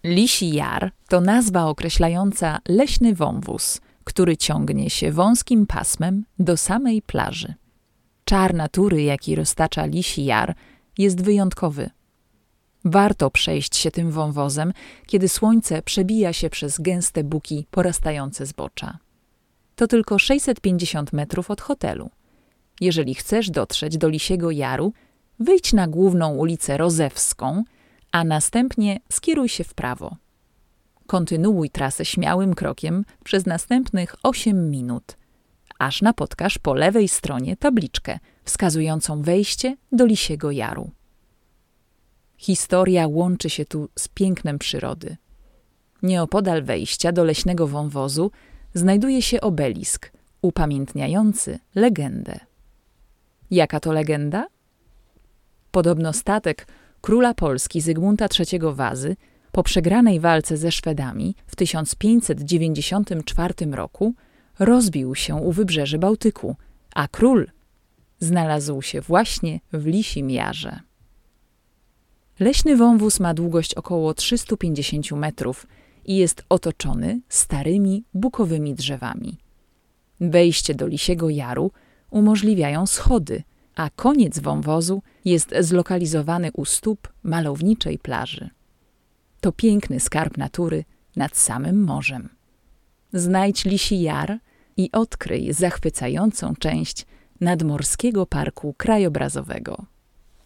Lisi Jar to nazwa określająca leśny wąwóz, który ciągnie się wąskim pasmem do samej plaży. Czar natury, jaki roztacza Lisi Jar, jest wyjątkowy. Warto przejść się tym wąwozem, kiedy słońce przebija się przez gęste buki porastające zbocza. To tylko 650 metrów od hotelu. Jeżeli chcesz dotrzeć do Lisiego Jaru, wyjdź na główną ulicę Rozewską, a następnie skieruj się w prawo. Kontynuuj trasę śmiałym krokiem przez następnych 8 minut, aż napotkasz po lewej stronie tabliczkę wskazującą wejście do Lisiego Jaru. Historia łączy się tu z pięknem przyrody. Nieopodal wejścia do leśnego wąwozu znajduje się obelisk upamiętniający legendę. Jaka to legenda? Podobno statek króla Polski Zygmunta III Wazy po przegranej walce ze Szwedami w 1594 roku rozbił się u wybrzeży Bałtyku, a król znalazł się właśnie w Lisim Jarze. Leśny wąwóz ma długość około 350 metrów i jest otoczony starymi, bukowymi drzewami. Wejście do Lisiego Jaru umożliwiają schody, a koniec wąwozu jest zlokalizowany u stóp malowniczej plaży. To piękny skarb natury nad samym morzem. Znajdź Lisi Jar i odkryj zachwycającą część Nadmorskiego Parku Krajobrazowego.